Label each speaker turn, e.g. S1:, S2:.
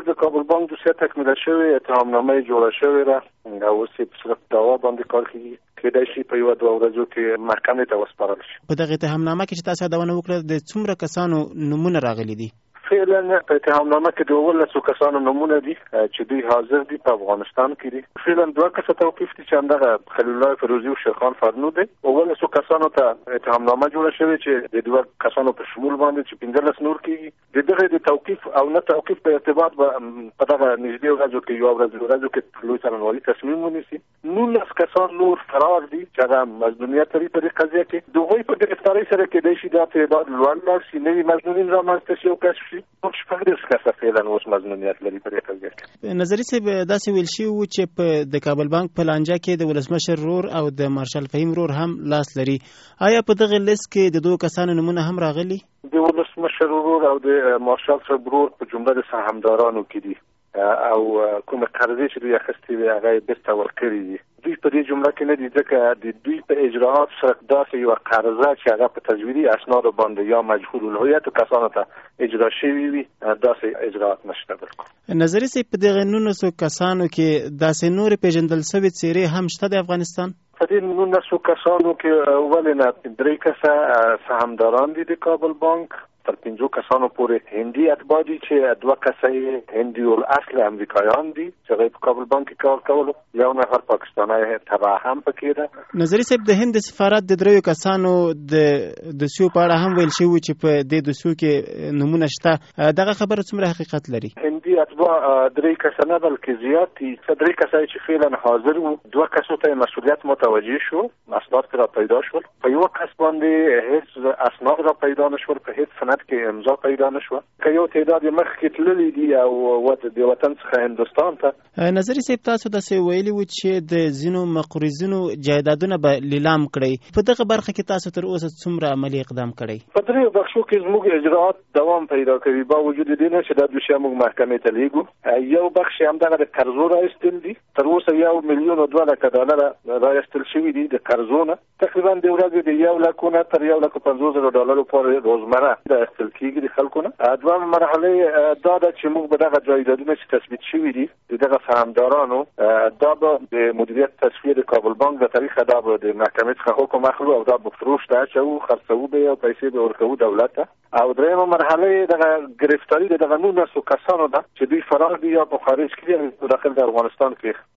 S1: د کابل بانک دوسیه تکمیله شوې، اتهامنامه جوړه شوې ده او اوس په صورت دعوا باندې کار کیږي. کېدای شي په یو دوه ورځو کې محکمې ته وسپارل شي.
S2: په دغه اتهامنامه کې چې تاسو یادونه وکړه د څومره کسانو نمونه راغلي دي؟
S1: فعلا په اتهامنامه کې د 12 کسانو نمونه دي چې دوی حاضر دي په افغانستان کې دي. فعلا دوه کسه توقیف دي چې همدغه خلیل الله فیروزی او شیرخان فرنود دي. 12 کسانو ته اتهامنامه جوړه شوې چې د دوه کسانو په شمول باندې چې 15 نور کېږي. دغه د توقیف او نه توقیف په ارتباط په دغه نږدې ورځو کې یو ورځو کې لوی څارنوالي تصمیم ونیسي. 19 کسان نور فرار دي چې هغه مظلومیت لري په دې قضیه کې. دوی په گرفتاری سره کېدای شي دا تعداد لوړ لاړ شي. نوي مظلومین رامنځته شي او کشف شي. شپږ کسه فعلا اوس مظلومیت لري په دې قضیه کې.
S2: نظري صاحب داسې ویل شي و چې په د کابل بانک په لانجه کې د ولسمشر رور او د مارشال فهیم رور هم لاس لري. آیا په دغه لیست کې د دوه کسانو نمونه هم راغلي؟
S1: د ولسمشر رور او د مارشال صاحب رور په جمله د سهامدارانو کې دي او کومه قرضې چې دوی اخیستې وي هغه بیرته ورکړي دي. دوی په دې جمله کې نه دي ځکه د دوی په اجراءات سره داسې یو قرضه چې هغه په تزویري اسنادو باندې یا مجهول الهویت کسانو ته اجرا شوي وي داسې اجراءات نشته. بالکل
S2: نظري صاحب په دغه 19 کسانو کې داسې نور پیژندل شوي څېرې هم شته د افغانستان؟
S1: په دې 19 کسانو کې ولې نه 3 کسه سهامداران دي د کابل بانک، تر 5 کسانو پورې هندي اتباع دي چې 2 کسه هندي الاصل امریکایان دي چې په کابل بانک کې کار کولو. یو نفر پاکستانی تبع هم پکې ده.
S2: نظري صاحب د هند سفارت د 3 کسانو د سیو په اړه هم ویل شوی چې په دې د سیو کې نمونه شته. دغه خبره څومره حقیقت لري؟
S1: هندي اتباع 3 کسه نه بلکې زیات دي. 3 کسه چې فعلا حاضر وو، 2 کسو ته مسؤلیت متوجه شو، اسناد را پیدا شول. په یو کس باندې هیڅ اسناد را پیدا نشول، په هیڅ سند کې امضا پیدا نشوه. که یو تعداد مخکې تللی دي او د وطن څخه هندوستان ته.
S2: نظري صاحب تاسو داسې ویلي و چې د ځینو مقرضینو جایدادونه به لیلام کړئ. په دغه برخه کې تاسو تر اوسه څومره عملي اقدام کړی؟
S1: په 3 بخشو کې زموږ اجراءات دوام پیدا کوي با وجود دې نه چې د دوشي موږ محکمې ته لیږو. یو بخش هم دغه د قرضو راایستل دي. تر اوسه $1,200,000 راایستل شوي دي د قرضونه. تقریبا د ورځې د $1,00,000 تر $1,50,000 پورې روزمره راایستل کېږي د خلکو نه. دویمه مرحله دا ده چې موږ به دغه جایدادونه چې تثبیت شوي دي دغه سهامدارانو دا به د مدیریت تصفیه د کابل بانک د طریقه دا به د محکمې څخه حکم اخلو او دا به فروش ته اچوو، خرڅوو به او پیسې به ورکوو دولت ته. او دریمه مرحله دغه گرفتاری دغه 19 کسانو ده چې دوی فرار دي یا په خارج کې دي داخل د افغانستان کې